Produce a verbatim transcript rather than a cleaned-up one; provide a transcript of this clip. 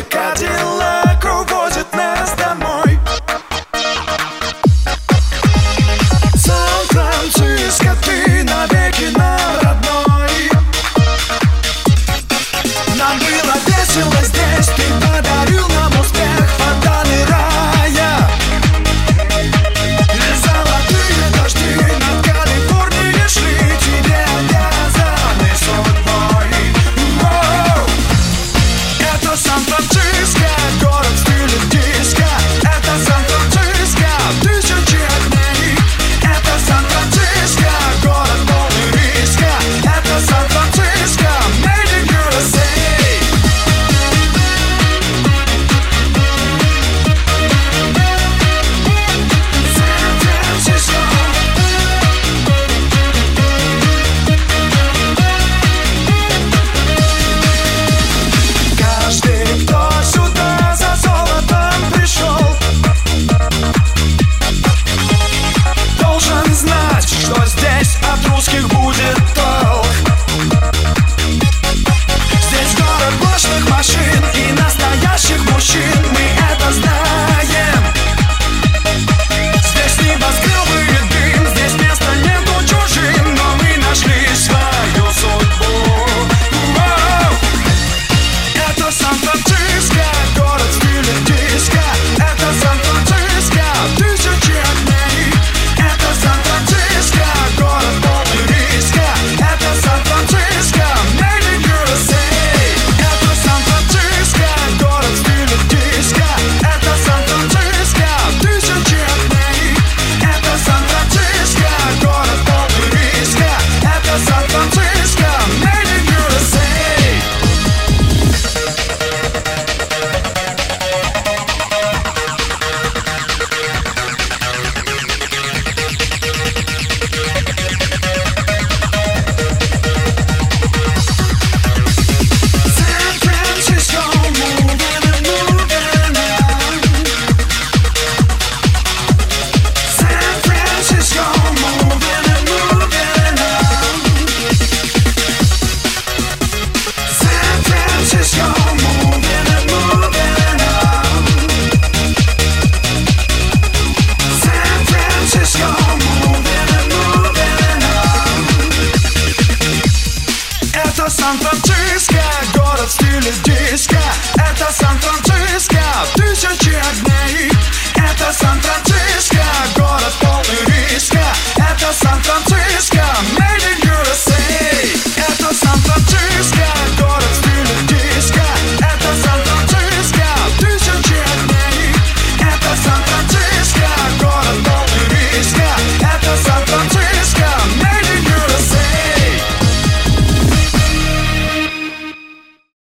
Мой Кадиллак увозит нас домой. Сан-Франциско, ты навеки нам родной. Нам было весело здесь, ты подарил нам успех, фонтаны рая и золотые дожди над Калифорнией шли, тебе обязаны судьбой. Воу! Это Сан-Франциско, город в стиле диско. Это Сан-Франциско, тысячи огней. Это Сан-Франциско, город полный риска. Это Сан-Франциско, made in ю эс эй. Сан-Франциско. Каждый, кто сюда за золотом пришел, должен знать, что здесь от русских будет толк. Здесь город мощных машин и настоящих мужчин, мы это знаем. Здесь небоскребы и дым, здесь места нету чужим, но мы нашли свою судьбу. Воу! Это Сан-Франциско, город в стиле диско. Это Сан-Франциско, тысячи огней. Это Сан-Франциско, город полный риска. Это Сан-Франциско, made in ю эс эй. Это Сан-Франциско, город в стиле диско. Это Сан-Франциско, тысячи огней. Это Сан-Франциско, город полный риска. Это Сан-Франциско, made in ю эс эй. Сан-Франциско, moving and moving on. Сан-Франциско, moving and moving on. Сан-Франциско, moving and moving on. Сан-Франциско, moving and moving on. Это Сан-Франциско, город в стиле диско. Это Сан-Франциско, тысячи огней. Это Сан-Франциско.